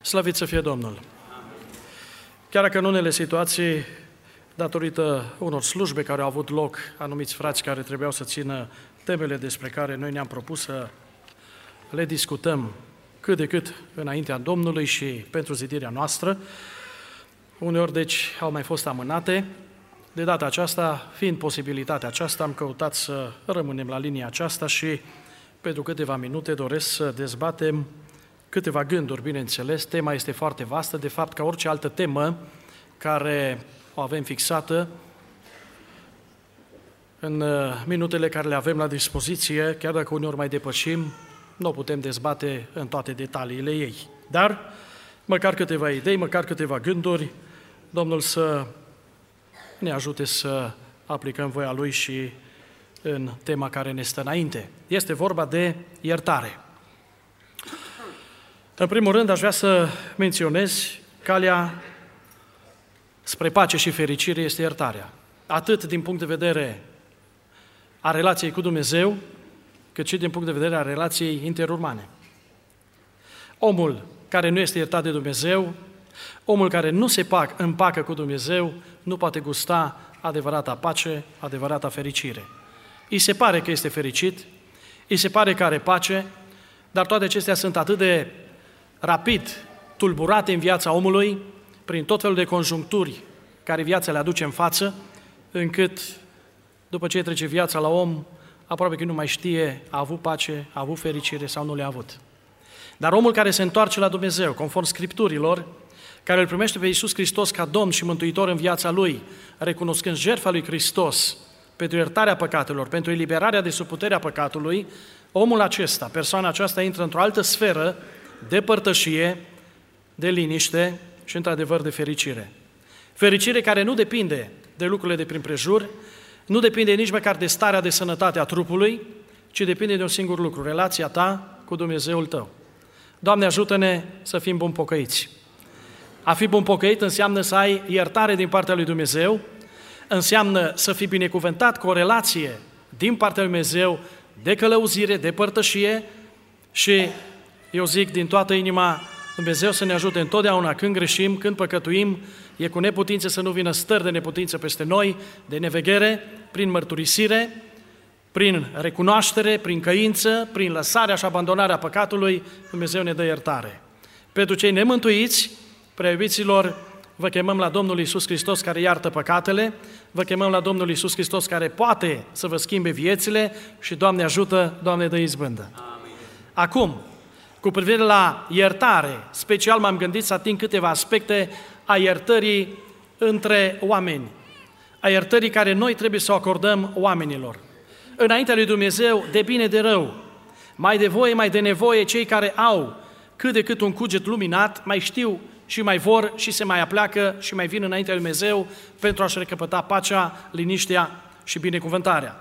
Slăvit să fie Domnul! Chiar dacă în unele situații, datorită unor slujbe care au avut loc, anumiți frați care trebuiau să țină temele despre care noi ne-am propus să le discutăm cât de cât înaintea Domnului și pentru zidirea noastră, uneori deci au mai fost amânate. De data aceasta, fiind posibilitatea aceasta, am căutat să rămânem la linia aceasta și pentru câteva minute doresc să dezbatem câteva gânduri, bineînțeles. Tema este foarte vastă, de fapt, ca orice altă temă care o avem fixată în minutele care le avem la dispoziție, chiar dacă uneori mai depășim, nu o putem dezbate în toate detaliile ei. Dar, măcar câteva idei, măcar câteva gânduri, Domnul să ne ajute să aplicăm voia Lui și în tema care ne stă înainte. Este vorba de iertare. În primul rând, aș vrea să menționez calea spre pace și fericire este iertarea. Atât din punct de vedere a relației cu Dumnezeu, cât și din punct de vedere a relației interumane. Omul care nu este iertat de Dumnezeu, omul care nu se împacă cu Dumnezeu, nu poate gusta adevărata pace, adevărata fericire. Îi se pare că este fericit, îi se pare că are pace, dar toate acestea sunt atât de rapid tulburate în viața omului, prin tot felul de conjuncturi care viața le aduce în față, încât după ce trece viața la om, aproape că nu mai știe, a avut pace, a avut fericire sau nu le-a avut. Dar omul care se întoarce la Dumnezeu, conform Scripturilor, care îl primește pe Iisus Hristos ca Domn și Mântuitor în viața lui, recunoscând jertfa lui Hristos pentru iertarea păcatelor, pentru eliberarea de sub puterea păcatului, omul acesta, persoana aceasta intră într-o altă sferă de părtășie, de liniște și, într-adevăr, de fericire. Fericire care nu depinde de lucrurile de prin prejur, nu depinde nici măcar de starea de sănătate a trupului, ci depinde de un singur lucru, relația ta cu Dumnezeul tău. Doamne, ajută-ne să fim buni pocăiți. A fi bun pocăit înseamnă să ai iertare din partea lui Dumnezeu, înseamnă să fii binecuvântat cu o relație din partea lui Dumnezeu de călăuzire, de părtășie și eu zic din toată inima, Dumnezeu să ne ajute întotdeauna când greșim, când păcătuim, e cu neputință să nu vină stări de neputință peste noi, de neveghere, prin mărturisire, prin recunoaștere, prin căință, prin lăsarea și abandonarea păcatului, Dumnezeu ne dă iertare. Pentru cei nemântuiți, prea iubiților, vă chemăm la Domnul Iisus Hristos care iartă păcatele, vă chemăm la Domnul Iisus Hristos care poate să vă schimbe viețile și Doamne ajută, Doamne dă izbândă. Amin. Acum, cu privire la iertare, special m-am gândit să ating câteva aspecte a iertării între oameni, a iertării care noi trebuie să o acordăm oamenilor. Înaintea lui Dumnezeu, de bine de rău, mai de voie, mai de nevoie, cei care au cât de cât un cuget luminat, mai știu și mai vor și se mai apleacă și mai vin înaintea lui Dumnezeu pentru a-și recăpăta pacea, liniștea și binecuvântarea.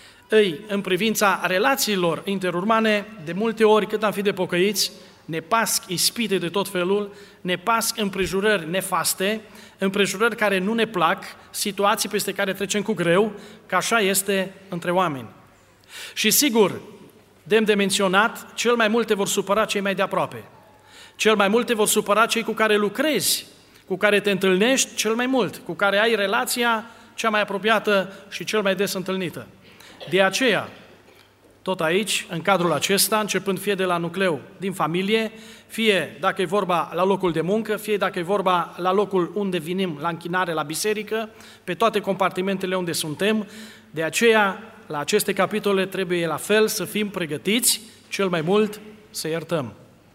În privința relațiilor interurmane, de multe ori, cât am fi de pocăiți, ne pasc ispite de tot felul, ne pasc împrejurări nefaste, împrejurări care nu ne plac, situații peste care trecem cu greu, că așa este între oameni. Și sigur, demn de menționat, cel mai mult te vor supăra cei mai de aproape. Cel mai mult te vor supăra cei cu care lucrezi, cu care te întâlnești cel mai mult, cu care ai relația cea mai apropiată și cel mai des întâlnită. De aceea, tot aici, în cadrul acesta, începând fie de la nucleu din familie, fie dacă e vorba la locul de muncă, fie dacă e vorba la locul unde venim, la închinare, la biserică, pe toate compartimentele unde suntem, de aceea, la aceste capitole trebuie la fel să fim pregătiți, cel mai mult să iertăm.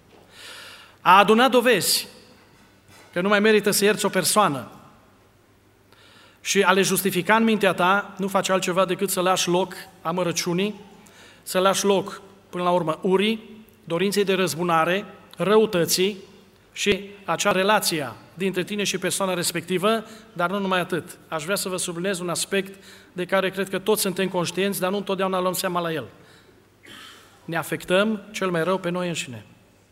A aduna dovezi că nu mai merită să ierți o persoană și a le justifica în mintea ta nu face altceva decât să lași loc amărăciunii, să lași loc, până la urmă, urii, dorinței de răzbunare, răutății și acea relație dintre tine și persoana respectivă, dar nu numai atât. Aș vrea să vă subliniez un aspect de care cred că toți suntem conștienți, dar nu întotdeauna luăm seama la el. Ne afectăm cel mai rău pe noi înșine.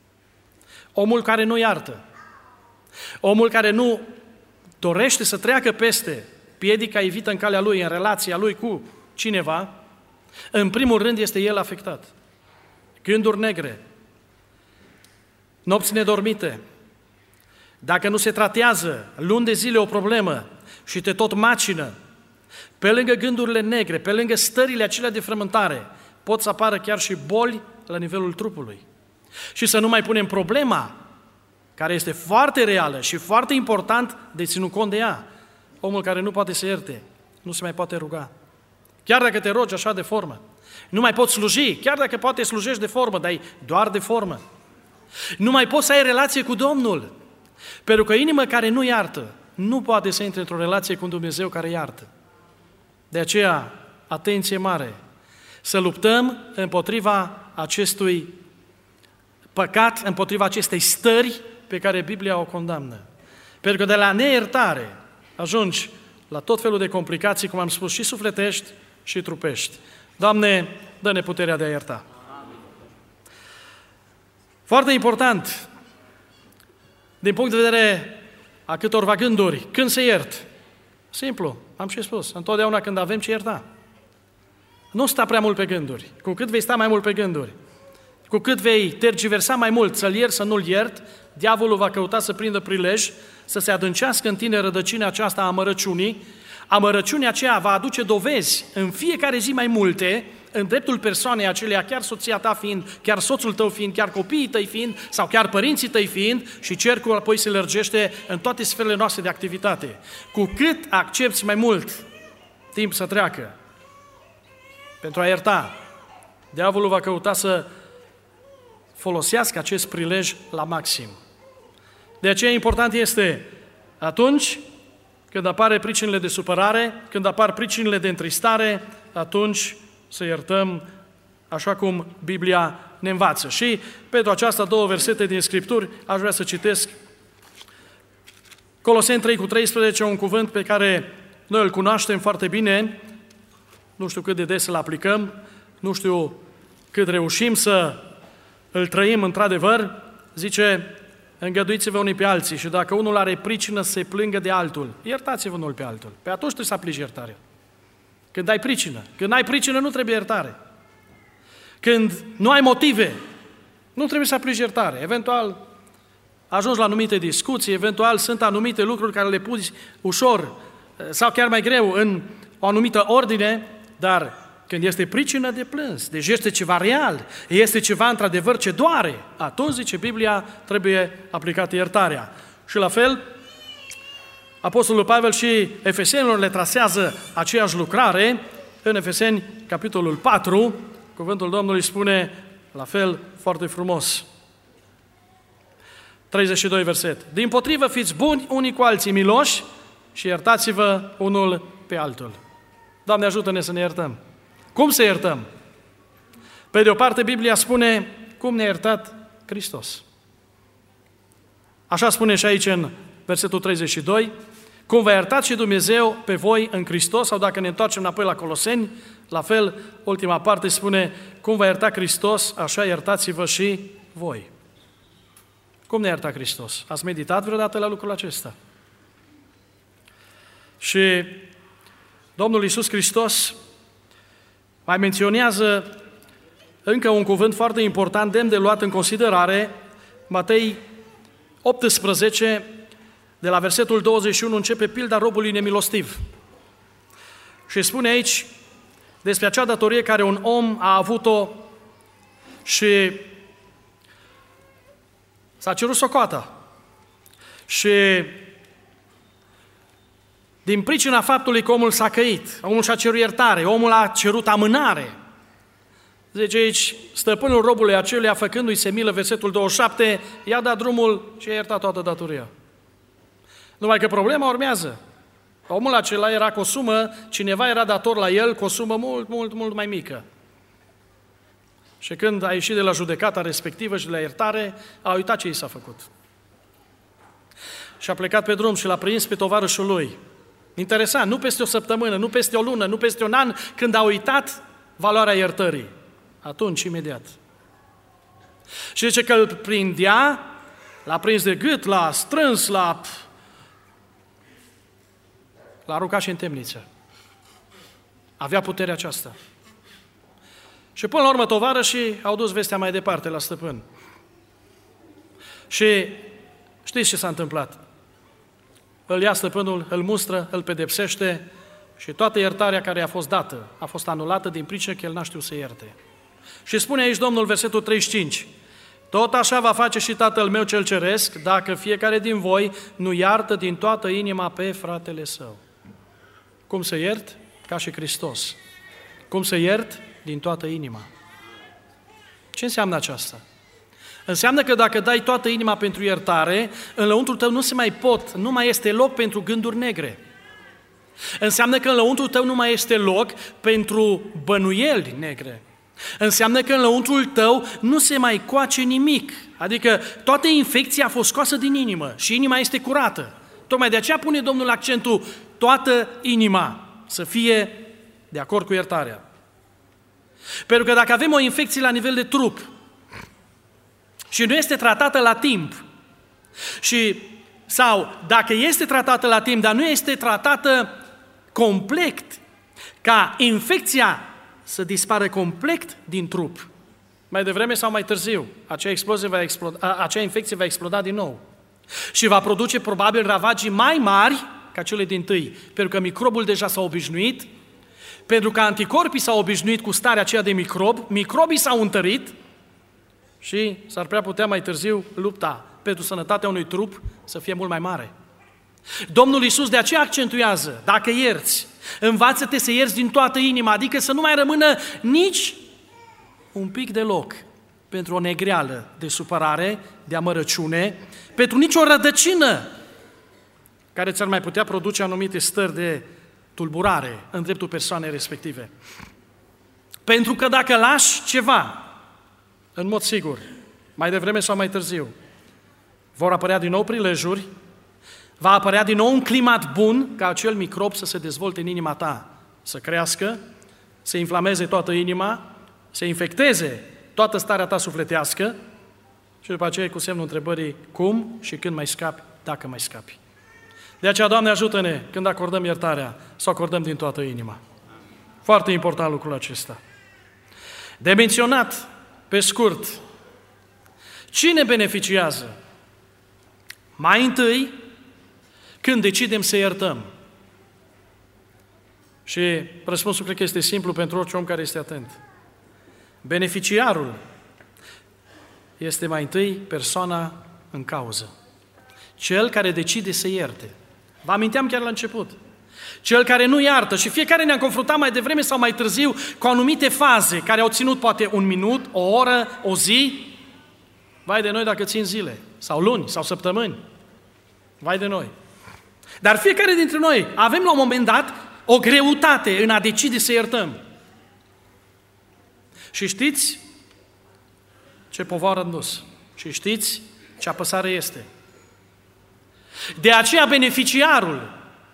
Omul care nu iartă, omul care nu dorește să treacă peste piedica evită în calea lui, în relația lui cu cineva, în primul rând este el afectat. Gânduri negre, nopți nedormite, Dacă nu se tratează luni de zile o problemă și te tot macină, pe lângă gândurile negre, pe lângă stările acelea de frământare, pot să apară chiar și boli la nivelul trupului. Și să nu mai punem problema, care este foarte reală și foarte important de ținut cont de ea. Omul care nu poate să ierte, nu se mai poate ruga. Chiar dacă te rogi așa de formă. Nu mai poți sluji, chiar dacă poate slujești de formă, dar e doar de formă. Nu mai poți să ai relație cu Domnul, pentru că inima care nu iartă nu poate să intre într-o relație cu un Dumnezeu care iartă. De aceea, atenție mare, să luptăm împotriva acestui păcat, împotriva acestei stări pe care Biblia o condamnă. Pentru că de la neiertare ajungi la tot felul de complicații, cum am spus, și sufletești și trupești. Doamne, dă-ne puterea de a ierta. Foarte important, din punct de vedere a câtorva gânduri, când se iert? Simplu, am și spus, întotdeauna când avem ce ierta. Nu sta prea mult pe gânduri. Cu cât vei sta mai mult pe gânduri, cu cât vei tergiversa mai mult să-l iert, să nu-l iert, diavolul va căuta să prindă prilej, să se adâncească în tine rădăcina aceasta a amărăciunii. Amărăciunea aceea va aduce dovezi în fiecare zi mai multe, în dreptul persoanei aceleia, chiar soția ta fiind, chiar soțul tău fiind, chiar copiii tăi fiind, sau chiar părinții tăi fiind, și cercul apoi se lărgește în toate sferele noastre de activitate. Cu cât accepți mai mult timp să treacă pentru a ierta, diavolul va căuta să folosească acest prilej la maxim. De aceea important este atunci când apare pricinile de supărare, când apar pricinile de întristare, atunci să iertăm așa cum Biblia ne învață. Și pentru aceasta două versete din Scripturi aș vrea să citesc Coloseni 3:13, un cuvânt pe care noi îl cunoaștem foarte bine, nu știu cât de des îl aplicăm, nu știu cât reușim să îl trăim într-adevăr. Zice: îngăduiți-vă unii pe alții și dacă unul are pricină să se plângă de altul, iertați-vă unul pe altul. Pe atunci trebuie să aplici iertarea. Când ai pricină. Când ai pricină nu trebuie iertare. Când nu ai motive, nu trebuie să aplici iertare. Eventual ajungi la anumite discuții, eventual sunt anumite lucruri care le pui ușor sau chiar mai greu în o anumită ordine, dar când este pricină de plâns, deci este ceva real, este ceva într-adevăr ce doare, atunci, zice Biblia, trebuie aplicată iertarea. Și la fel, Apostolul Pavel și Efesenilor le trasează aceeași lucrare. În Efeseni, capitolul 4, cuvântul Domnului spune la fel foarte frumos. 32 verset. Dimpotrivă, fiți buni unii cu alții, miloși și iertați-vă unul pe altul. Doamne, ajută-ne să ne iertăm. Cum să iertăm? Pe de o parte, Biblia spune cum ne-a iertat Hristos. Așa spune și aici în versetul 32, cum v-a iertat și Dumnezeu pe voi în Hristos, sau dacă ne întoarcem înapoi la Coloseni, la fel, ultima parte spune, cum v-a iertat Hristos, așa iertați-vă și voi. Cum ne-a iertat Hristos? Ați meditat vreodată la lucrul acesta? Și Domnul Iisus Hristos mai menționează încă un cuvânt foarte important, demn de luat în considerare. Matei 18, de la versetul 21, începe pilda robului nemilostiv. Și spune aici despre acea datorie care un om a avut-o și s-a cerut socoata. Și din pricina faptului că omul s-a căit, omul și-a cerut iertare, omul a cerut amânare. Zice aici, stăpânul robului aceluia, făcându-i se milă, versetul 27, i-a dat drumul și a iertat toată datoria. Numai că problema urmează. Omul acela era cu o sumă, cineva era dator la el cu o sumă mult mai mică. Și când a ieșit de la judecata respectivă și de la iertare, a uitat ce i s-a făcut. Și a plecat pe drum și l-a prins pe tovarășul lui. Interesant, nu peste o săptămână, nu peste o lună, nu peste un an, când a uitat valoarea iertării. Atunci, imediat. Și zice că îl prindea, l-a prins de gât, l-a strâns, l-a aruncat și în temniță. Avea puterea aceasta. Și până la urmă tovarășii au dus vestea mai departe la stăpân. Și Știți ce s-a întâmplat? Îl ia stăpânul, îl mustră, îl pedepsește și toată iertarea care a fost dată a fost anulată din pricină că el n-a știut să ierte. Și spune aici Domnul, versetul 35, tot așa va face și Tatăl meu cel ceresc, dacă fiecare din voi nu iartă din toată inima pe fratele său. Cum să iert? Ca și Hristos. Cum să iert? Din toată inima. Ce înseamnă aceasta? Înseamnă că dacă dai toată inima pentru iertare, în lăuntrul tău nu mai este loc pentru gânduri negre. Înseamnă că în lăuntrul tău nu mai este loc pentru bănuieli negre. Înseamnă că în lăuntrul tău nu se mai coace nimic. Adică toată infecția a fost scoasă din inimă și inima este curată. Tocmai de aceea pune Domnul accentul toată inima să fie de acord cu iertarea. Pentru că dacă avem o infecție la nivel de trup și nu este tratată la timp, sau dacă este tratată la timp, dar nu este tratată complet, ca infecția să dispară complet din trup, mai devreme sau mai târziu, acea infecție va exploda din nou și va produce probabil ravagii mai mari ca cele dintâi, pentru că microbul deja s-a obișnuit, pentru că anticorpii s-au obișnuit cu starea aceea de microbii s-au întărit și s-ar prea putea mai târziu lupta pentru sănătatea unui trup să fie mult mai mare. Domnul Iisus de aceea accentuează, dacă ierți, învață-te să ierți din toată inima, adică să nu mai rămână nici un pic de loc pentru o negreală de supărare, de amărăciune, pentru nicio rădăcină care ți-ar mai putea produce anumite stări de tulburare în dreptul persoanei respective. Pentru că dacă lași ceva, în mod sigur, mai devreme sau mai târziu, vor apărea din nou prilejuri, va apărea din nou un climat bun ca acel microb să se dezvolte în inima ta, să crească, să inflameze toată inima, să infecteze toată starea ta sufletească și după aceea cu semnul întrebării cum și când mai scapi, dacă mai scapi. De aceea, Doamne, ajută-ne când acordăm iertarea, să o acordăm din toată inima. Foarte important lucrul acesta. De menționat, pe scurt, cine beneficiază? Mai întâi, când decidem să iertăm. Și răspunsul cred că este simplu pentru orice om care este atent. Beneficiarul este mai întâi persoana în cauză. Cel care decide să ierte. Vă aminteam chiar la început. Cel care nu iartă și fiecare ne-a confruntat mai devreme sau mai târziu cu anumite faze care au ținut poate un minut, o oră, o zi. Vai de noi dacă țin zile, sau luni, sau săptămâni. Vai de noi. Dar fiecare dintre noi avem la un moment dat o greutate în a decide să iertăm. Și știți ce povară în dus. Și știți ce apăsare este. De aceea beneficiarul,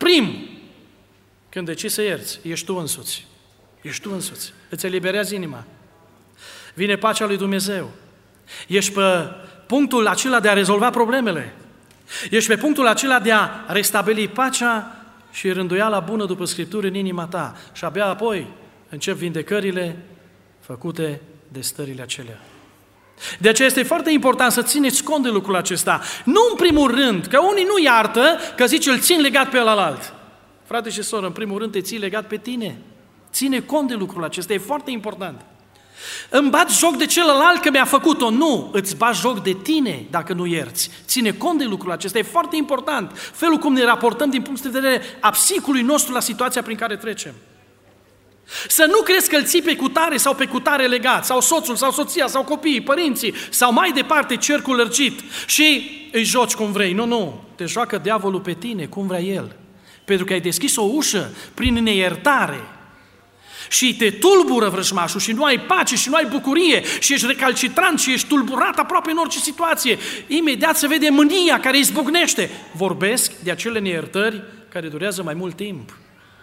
când decizi să ierți, ești tu însuți. Ești tu însuți. Îți eliberează inima. Vine pacea lui Dumnezeu. Ești pe punctul acela de a rezolva problemele. Ești pe punctul acela de a restabili pacea și rânduiala bună după Scripturi în inima ta. Și abia apoi încep vindecările făcute de stările acelea. De aceea este foarte important să țineți cont de lucrul acesta. Nu în primul rând, că unii nu iartă, că zice îl țin legat pe ălalt. Frate și soră, în primul rând te ții legat pe tine. Ține cont de lucrul acesta, e foarte important. Îmi bat joc de celălalt că mi-a făcut-o. Nu, îți bat joc de tine dacă nu ierți. Ține cont de lucrul acesta, e foarte important. Felul cum ne raportăm din punct de vedere a psihicului nostru la situația prin care trecem. Să nu crezi că îl ții pe cutare sau pe cutare legat, sau soțul, sau soția, sau copiii, părinții, sau mai departe cercul lărgit și îi joci cum vrei. Nu, te joacă diavolul pe tine cum vrea el. Pentru că ai deschis o ușă prin neiertare și te tulbură vrăjmașul și nu ai pace și nu ai bucurie și ești recalcitrant și ești tulburat aproape în orice situație. Imediat se vede mânia care izbucnește. Vorbesc de acele neiertări care durează mai mult timp.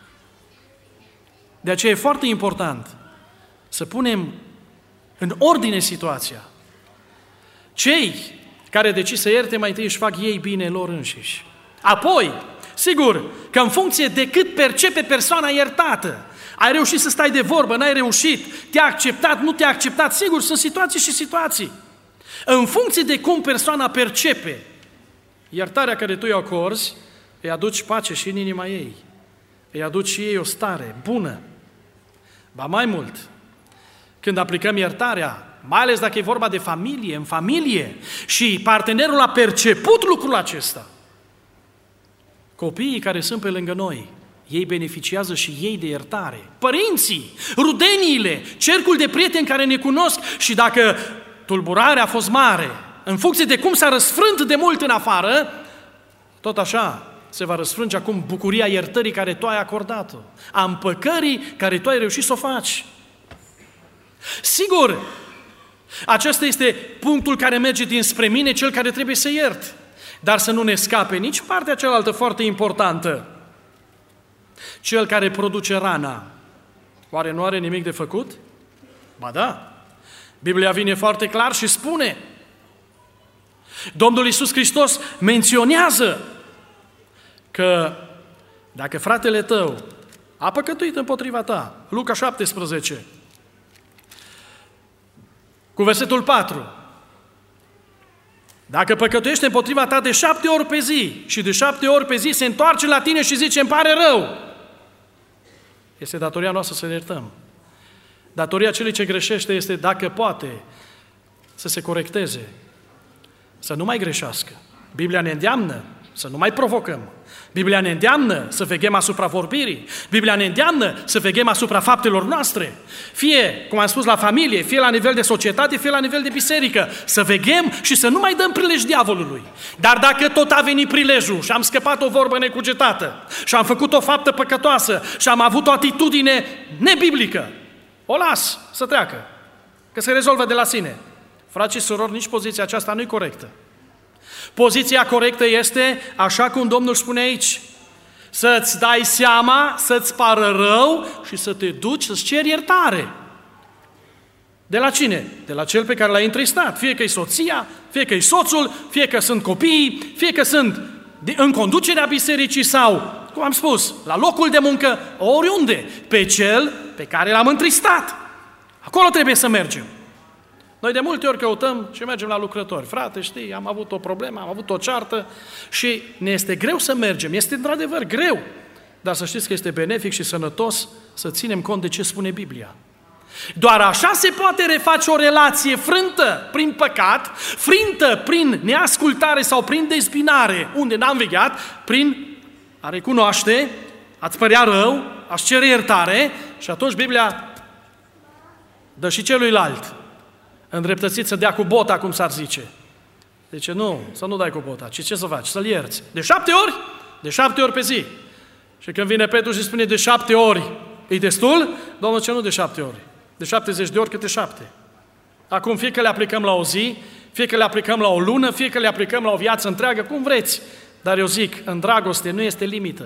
De aceea e foarte important să punem în ordine situația. Cei care decid să ierte mai întâi își fac ei bine lor înșiși. Apoi, sigur că în funcție de cât percepe persoana iertată, ai reușit să stai de vorbă, n-ai reușit, te-a acceptat, nu te-a acceptat, sigur, sunt situații și situații. În funcție de cum persoana percepe Iertarea care tu îi acorzi, îi aduci pace și în inima ei. Îi aduci și ei o stare bună. Ba mai mult, când aplicăm iertarea, mai ales dacă e vorba de familie, în familie, și partenerul a perceput lucrul acesta, copiii care sunt pe lângă noi, ei beneficiază și ei de iertare. Părinții, rudeniile, cercul de prieteni care ne cunosc, și dacă tulburarea a fost mare, în funcție de cum s-a răsfrânt de mult în afară, tot așa se va răsfrânge acum bucuria iertării care tu ai acordat-o, a împăcării care tu ai reușit să o faci. Sigur, acesta este punctul care merge dinspre mine, cel care trebuie să iert. Dar să nu ne scape nici partea cealaltă foarte importantă. Cel care produce rana, oare nu are nimic de făcut? Ba da. Biblia vine foarte clar și spune. Domnul Iisus Hristos menționează că dacă fratele tău a păcătuit împotriva ta, Luca 17, cu versetul 4, dacă păcătuiește împotriva ta de 7 ori pe zi și de 7 ori pe zi se întoarce la tine și zice, îmi pare rău, este datoria noastră să ne iertăm. Datoria celui ce greșește este, dacă poate, să se corecteze, să nu mai greșească. Biblia ne îndeamnă să nu mai provocăm. Biblia ne îndeamnă să veghem asupra vorbirii. Biblia ne îndeamnă să veghem asupra faptelor noastre. Fie, cum am spus, la familie, fie la nivel de societate, fie la nivel de biserică. Să veghem și să nu mai dăm prilej diavolului. Dar dacă tot a venit prilejul și am scăpat o vorbă necugetată și am făcut o faptă păcătoasă și am avut o atitudine nebiblică, o las să treacă, că se rezolvă de la sine. Frați și surori, nici poziția aceasta nu e corectă. Poziția corectă este, așa cum Domnul spune aici, să-ți dai seama, să-ți pară rău și să te duci să-ți ceri iertare. De la cine? De la cel pe care l-ai întristat. Fie că e soția, fie că e soțul, fie că sunt copiii, fie că sunt în conducerea bisericii sau, cum am spus, la locul de muncă, oriunde, pe cel pe care l-am întristat. Acolo trebuie să mergem. Noi de multe ori căutăm și mergem la lucrători. Frate, știi, am avut o problemă, am avut o ceartă și ne este greu să mergem. Este într-adevăr greu, dar să știți că este benefic și sănătos să ținem cont de ce spune Biblia. Doar așa se poate reface o relație frântă prin păcat, frântă prin neascultare sau prin dezbinare, unde n-am vegheat, prin a recunoaște, a-ți părea rău, a-ți cere iertare și atunci Biblia dă și celuilalt îndreptățit să dea cu bota, cum s-ar zice. Deci nu, să nu dai cu bota, ci ce să faci? Să-l ierți. De 7 ori? De 7 ori pe zi. Și când vine Petru și spune de 7 ori, e destul? Domnul ce nu de 7 ori? De 70 de ori câte 7. Acum fie că le aplicăm la o zi, fie că le aplicăm la o lună, fie că le aplicăm la o viață întreagă, cum vreți. Dar eu zic, în dragoste nu este limită.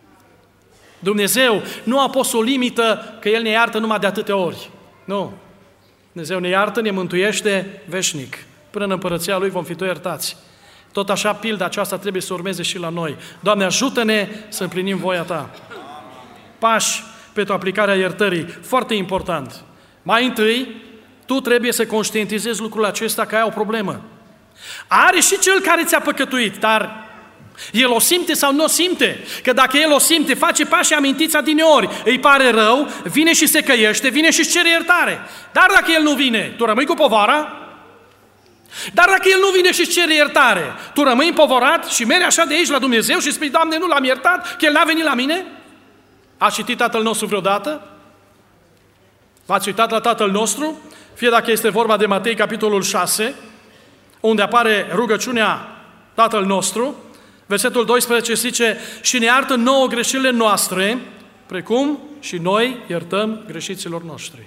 Dumnezeu nu a pus o limită că El ne iartă numai de atâtea ori. Nu. Dumnezeu ne iartă, ne mântuiește veșnic. Până în împărăția Lui vom fi tot iertați. Tot așa, pilda aceasta trebuie să urmeze și la noi. Doamne, ajută-ne să împlinim voia Ta. Pași pentru aplicarea iertării. Foarte important. Mai întâi, tu trebuie să conștientizezi lucrul acesta că ai o problemă. Are și cel care ți-a păcătuit, dar el o simte sau nu o simte? Că dacă el o simte, face pașii amintiți adineori, îi pare rău, vine și se căiește, vine și-și cere iertare. Dar dacă el nu vine, tu rămâi cu povara? Dar dacă el nu vine și-și cere iertare, tu rămâi împovorat și mergi așa de aici la Dumnezeu și spui, Doamne, nu l-am iertat, că el n-a venit la mine? Ați citit Tatăl nostru vreodată? V-ați uitat la Tatăl nostru? Fie dacă este vorba de Matei, capitolul 6, unde apare rugăciunea Tatăl nostru, versetul 12 zice, și ne iartă nouă greșelile noastre, precum și noi iertăm greșiților noștri.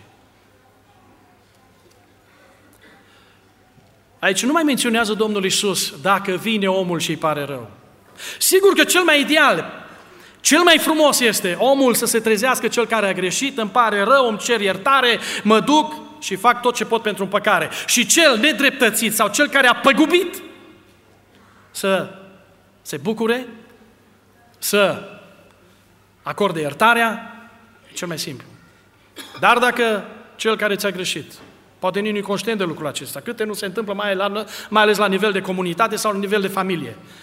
Aici nu mai menționează Domnul Iisus dacă vine omul și îi pare rău. Sigur că cel mai ideal, cel mai frumos este omul să se trezească, cel care a greșit, îmi pare rău, îmi cer iertare, mă duc și fac tot ce pot pentru împăcare. Și cel nedreptățit sau cel care a păgubit să se bucure, să acorde iertarea, cel mai simplu. Dar dacă cel care ți-a greșit, poate nu e conștient de lucrul acesta, câte nu se întâmplă mai ales la nivel de comunitate sau la nivel de familie.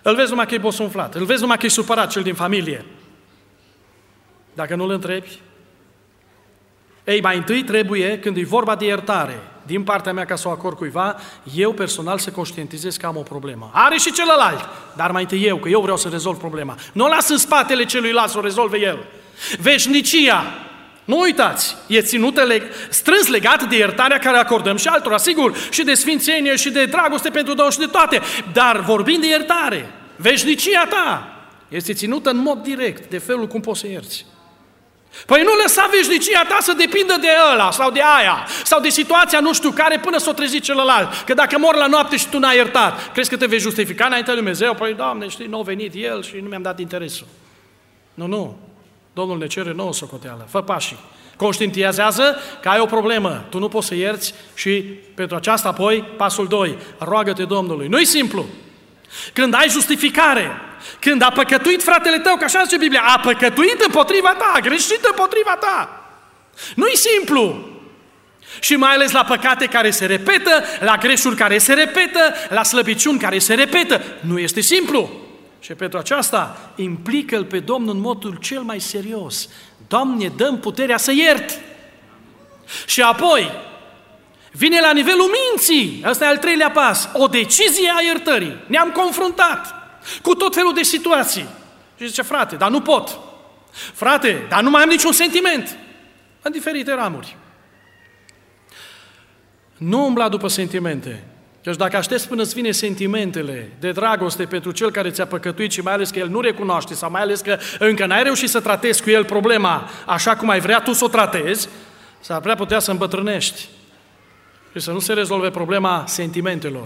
Îl vezi numai că e bosunflat, îl vezi numai că e supărat cel din familie. Dacă nu îl întrebi, ei, mai întâi trebuie, când e vorba de iertare, din partea mea ca să o acord cuiva, eu personal să conștientizez că am o problemă. Are și celălalt, dar mai întâi eu, că eu vreau să rezolv problema. Nu o las în spatele celuilalt să o rezolve el. Veșnicia, nu uitați, e ținută strâns legată de iertarea care acordăm și altora, sigur, și de sfințenie, și de dragoste pentru Domnul și de toate, dar vorbind de iertare, veșnicia ta este ținută în mod direct de felul cum poți să ierți. Păi nu lăsa veșnicia ta să depindă de ăla sau de aia sau de situația nu știu care până s-o trezi celălalt. Că dacă mor la noapte și tu n-ai iertat, crezi că te vei justifica înaintea lui Dumnezeu? Păi, Doamne, știi, n-a venit el și nu mi-am dat interesul. Nu. Domnul ne cere nouă socoteală. Fă pașii. Conștientizează că ai o problemă. Tu nu poți să ierți și pentru aceasta apoi, pasul 2, roagă-te Domnului. Nu-i simplu. Când ai justificare, când a păcătuit fratele tău, că așa zice Biblia, a păcătuit împotriva ta, a greșit împotriva ta. Nu-i simplu. Și mai ales la păcate care se repetă, la greșuri care se repetă, la slăbiciuni care se repetă. Nu este simplu. Și pentru aceasta implică-L pe Domnul în modul cel mai serios. Doamne, dă-mi puterea să iert. Și apoi vine la nivelul minții. Ăsta e al treilea pas. O decizie a iertării. Ne-am confruntat cu tot felul de situații. Și zice, frate, dar nu pot. Frate, dar nu mai am niciun sentiment. În diferite ramuri. Nu umbla după sentimente. Deci dacă aștepți până îți vine sentimentele de dragoste pentru cel care ți-a păcătuit și mai ales că el nu recunoaște sau mai ales că încă n-ai reușit să tratezi cu el problema așa cum ai vrea tu să o tratezi, s-ar prea putea să îmbătrânești și să nu se rezolve problema sentimentelor.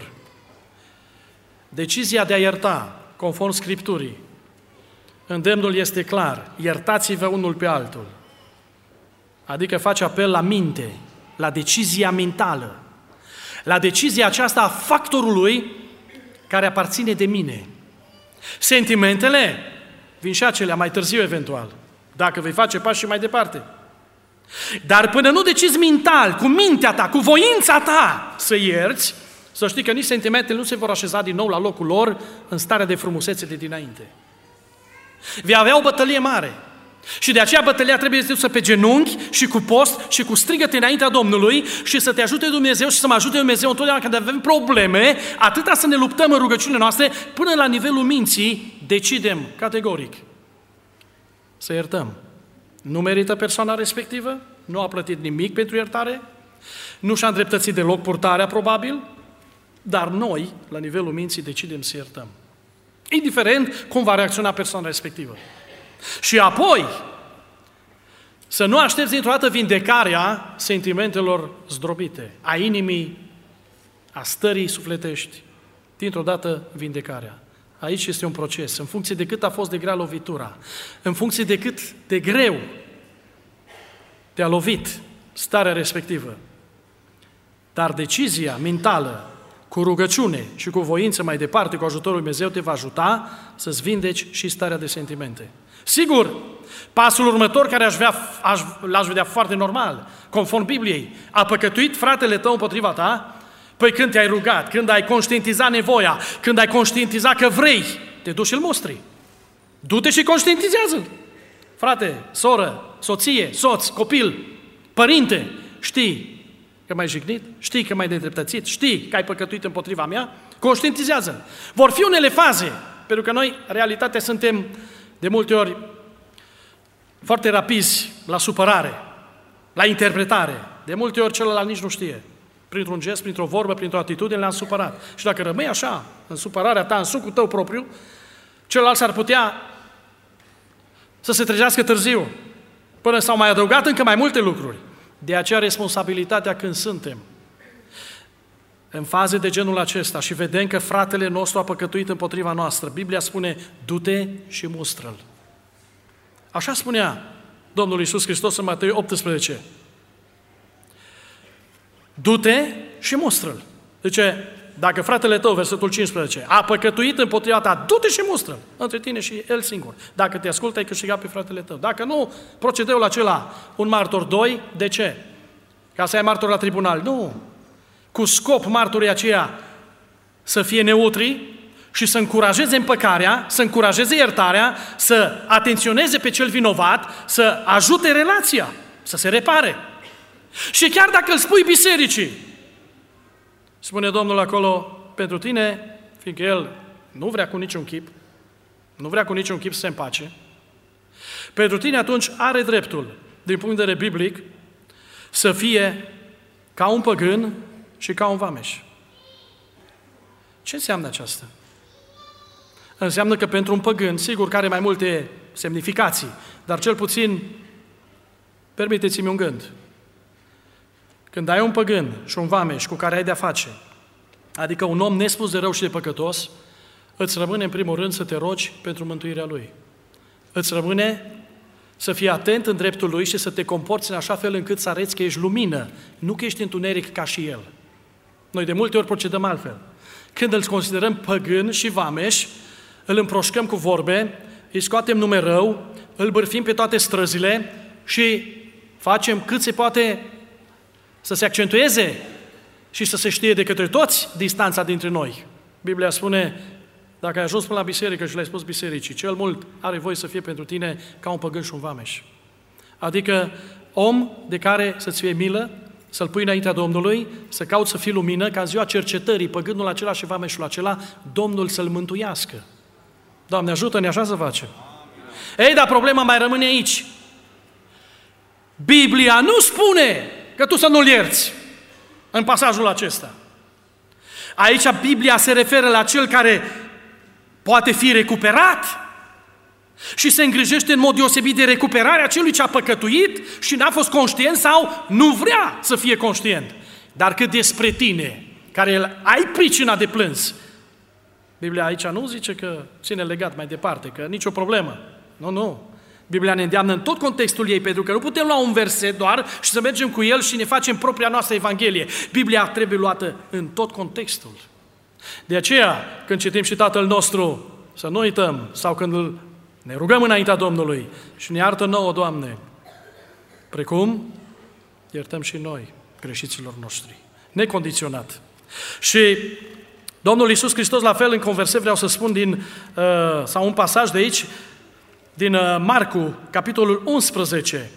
Decizia de a ierta, conform Scripturii, îndemnul este clar, iertați-vă unul pe altul. Adică face apel la minte, la decizia mentală, la decizia aceasta a factorului care aparține de mine. Sentimentele vin și acelea mai târziu eventual, dacă vei face pași și mai departe. Dar până nu decizi mental, cu mintea ta, cu voința ta să ierți, să știi că nici sentimentele nu se vor așeza din nou la locul lor în starea de frumusețe de dinainte. Vei avea o bătălie mare. Și de aceea bătălia trebuie să dusă pe genunchi și cu post și cu strigăte înaintea Domnului și să te ajute Dumnezeu și să mă ajute Dumnezeu întotdeauna când avem probleme, atâta să ne luptăm în rugăciunile noastre, până la nivelul minții decidem categoric să iertăm. Nu merită persoana respectivă, nu a plătit nimic pentru iertare, nu și-a îndreptățit deloc purtarea probabil, dar noi, la nivelul minții, decidem să iertăm. Indiferent cum va reacționa persoana respectivă. Și apoi, să nu aștepți dintr-o dată vindecarea sentimentelor zdrobite, a inimii, a stării sufletești. Dintr-o dată vindecarea. Aici este un proces, în funcție de cât a fost de grea lovitura, în funcție de cât de greu te-a lovit starea respectivă. Dar decizia mentală, cu rugăciune și cu voință mai departe, cu ajutorul lui Dumnezeu, te va ajuta să-ți vindeci și starea de sentimente. Sigur, pasul următor care l-aș vedea foarte normal, conform Bibliei, a păcătuit fratele tău împotriva ta, păi când te-ai rugat, când ai conștientizat nevoia, când ai conștientizat că vrei, te duci și îl mostri. Du-te și conștientizează-l. Frate, soră, soție, soț, copil, părinte, știi că m-ai jignit, știi că m-ai nedreptățit, știi că ai păcătuit împotriva mea, conștientizează-l. Vor fi unele faze, pentru că noi, realitatea, suntem de multe ori foarte rapizi la supărare, la interpretare. De multe ori celălalt nici nu știe. Printr-un gest, printr-o vorbă, printr-o atitudine le-am supărat. Și dacă rămâi așa, în supărarea ta, în sucul tău propriu, celălalt s-ar putea să se trezească târziu, până s-au mai adăugat încă mai multe lucruri. De aceea responsabilitatea când suntem în faze de genul acesta și vedem că fratele nostru a păcătuit împotriva noastră, Biblia spune, du-te și mustră-l. Așa spunea Domnul Iisus Hristos în Matei 18. Du-te și mustră-l. Zice, dacă fratele tău, versetul 15, a păcătuit împotriva ta, du-te și mustră-l între tine și el singur. Dacă te ascultă, ai câștigat pe fratele tău. Dacă nu, procedeul acela, un martor 2, de ce? Ca să ai martor la tribunal? Nu. Cu scop martorii aceia să fie neutri și să încurajeze împăcarea, să încurajeze iertarea, să atenționeze pe cel vinovat, să ajute relația, să se repare. Și chiar dacă îl spui bisericii, spune Domnul acolo, pentru tine, fiindcă el nu vrea cu niciun chip să se împace, pentru tine atunci are dreptul, din punct de vedere biblic, să fie ca un păgân și ca un vameș. Ce înseamnă aceasta? Înseamnă că pentru un păgân, sigur că are mai multe semnificații, dar cel puțin, permiteți-mi un gând. Când ai un păgân și un vameș cu care ai de-a face, adică un om nespus de rău și de păcătos, îți rămâne în primul rând să te rogi pentru mântuirea lui. Îți rămâne să fii atent în dreptul lui și să te comporți în așa fel încât să arăți că ești lumină, nu că ești întuneric ca și el. Noi de multe ori procedăm altfel. Când îl considerăm păgân și vameș, îl împroșcăm cu vorbe, îi scoatem nume rău, îl bârfim pe toate străzile și facem cât se poate să se accentueze și să se știe de către toți distanța dintre noi. Biblia spune, dacă ai ajuns până la biserică și le-ai spus bisericii, cel mult are voie să fie pentru tine ca un păgân și un vameș. Adică om de care să-ți fie milă, să-l pui înaintea Domnului, să cauți să fii lumină, ca în ziua cercetării, păgânul acela și vameșul acela, Domnul să-l mântuiască. Doamne, ajută-ne, așa să facem. Ei, dar problema mai rămâne aici. Biblia nu spune că tu să nu-l ierți în pasajul acesta. Aici Biblia se referă la cel care poate fi recuperat și se îngrijește în mod deosebit de recuperarea celui ce a păcătuit și n-a fost conștient sau nu vrea să fie conștient. Dar cât despre tine, care ai pricina de plâns, Biblia aici nu zice că ține legat mai departe, că nicio problemă. Nu. Biblia ne îndeamnă în tot contextul ei, pentru că nu putem lua un verset doar și să mergem cu el și ne facem propria noastră Evanghelie. Biblia trebuie luată în tot contextul. De aceea, când citim și Tatăl nostru, să nu uităm, sau când ne rugăm înaintea Domnului și ne iartă nouă, Doamne, precum iertăm și noi greșiților noștri, necondiționat. Și Domnul Iisus Hristos, la fel, în converset, vreau să spun sau un pasaj de aici, din Marcu, capitolul 11,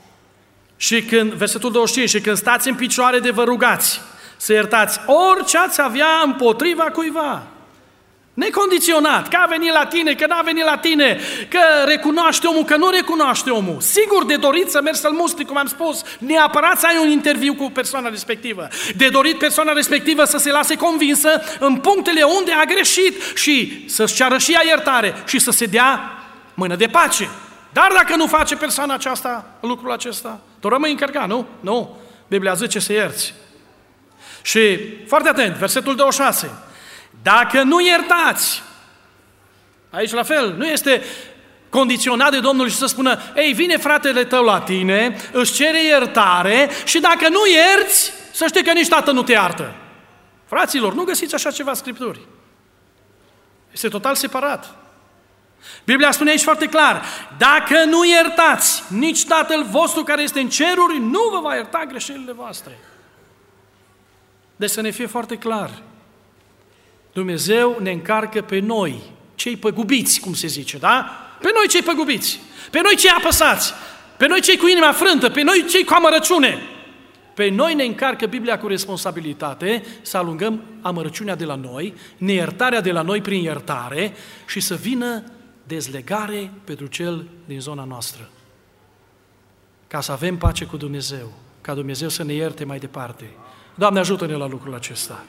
și când, versetul 25, și când stați în picioare de vă rugați, să iertați orice ați avea împotriva cuiva. Necondiționat, că a venit la tine, că n-a venit la tine, că recunoaște omul, că nu recunoaște omul. Sigur, de dorit să mergi să-l mustri, cum am spus, neapărat să ai un interviu cu persoana respectivă. De dorit persoana respectivă să se lase convinsă în punctele unde a greșit și să-și ceară și ea iertare și să se dea mână de pace. Dar dacă nu face persoana aceasta lucrul acesta, tu rămâi încărcat, nu? Nu. Biblia zice să ierți. Și, foarte atent, versetul 26. Dacă nu iertați, aici la fel, nu este condiționat de Domnul și să spună, ei, vine fratele tău la tine, își cere iertare și dacă nu ierți, să știi că nici Tatăl nu te iartă. Fraților, nu găsiți așa ceva în Scripturi. Este total separat. Biblia spune aici foarte clar, dacă nu iertați, nici Tatăl vostru care este în ceruri nu vă va ierta greșelile voastre. Deci să ne fie foarte clar. Dumnezeu ne încarcă pe noi, cei păgubiți, cum se zice, da? Pe noi cei păgubiți, pe noi cei apăsați, pe noi cei cu inima frântă, pe noi cei cu amărăciune. Pe noi ne încarcă Biblia cu responsabilitate să alungăm amărăciunea de la noi, neiertarea de la noi prin iertare și să vină dezlegare pentru cel din zona noastră. Ca să avem pace cu Dumnezeu, ca Dumnezeu să ne ierte mai departe. Doamne, ajută-ne la lucrul acesta.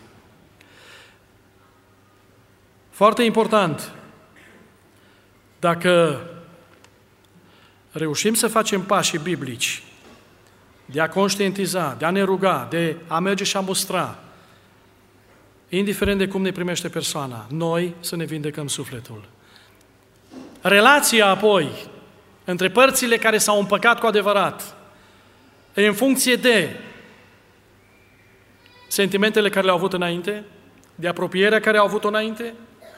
Foarte important, dacă reușim să facem pașii biblici, de a conștientiza, de a ne ruga, de a merge și a mustra, indiferent de cum ne primește persoana, noi să ne vindecăm sufletul. Relația apoi între părțile care s-au împăcat cu adevărat, e în funcție de sentimentele care le-au avut înainte, de apropierea care au avut-o înainte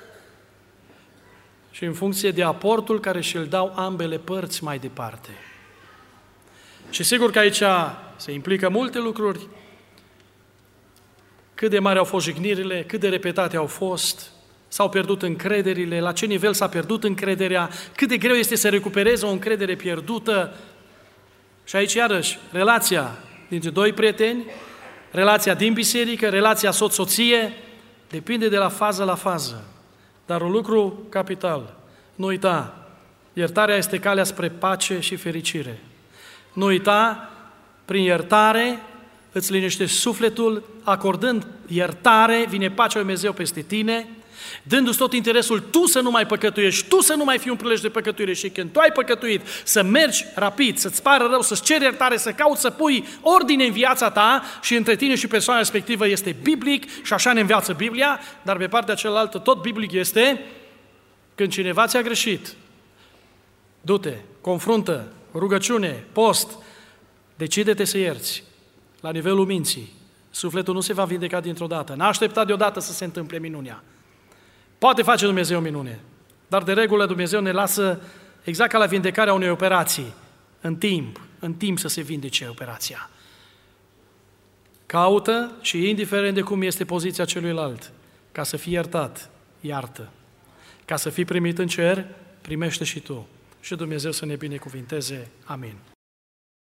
și în funcție de aportul care și-l dau ambele părți mai departe. Și sigur că aici se implică multe lucruri, cât de mari au fost jignirile, cât de repetate au fost, s-au pierdut încrederile, la ce nivel s-a pierdut încrederea, cât de greu este să recupereze o încredere pierdută. Și aici, iarăși, relația dintre doi prieteni, relația din biserică, relația soț-soție, depinde de la fază la fază. Dar un lucru capital, nu uita, iertarea este calea spre pace și fericire. Nu uita, prin iertare îți liniștești sufletul, acordând iertare, vine pacea lui Dumnezeu peste tine, dându-ți tot interesul tu să nu mai păcătuiești, tu să nu mai fii un prilej de păcătuire și când tu ai păcătuit, să mergi rapid, să-ți pară rău, să-ți ceri iertare, să cauți să pui ordine în viața ta și între tine și persoana respectivă este biblic și așa ne învață Biblia, dar pe partea cealaltă tot biblic este când cineva ți-a greșit. Du-te, confruntă, rugăciune, post, decide-te să ierți la nivelul minții. Sufletul nu se va vindeca dintr-o dată. N-a așteptat deodată să se întâmple minunea. Poate face Dumnezeu minune, dar de regulă Dumnezeu ne lasă exact ca la vindecarea unei operații, în timp să se vindece operația. Caută și indiferent de cum este poziția celuilalt, ca să fii iertat, iartă. Ca să fii primit în cer, primește și tu. Și Dumnezeu să ne binecuvinteze. Amin.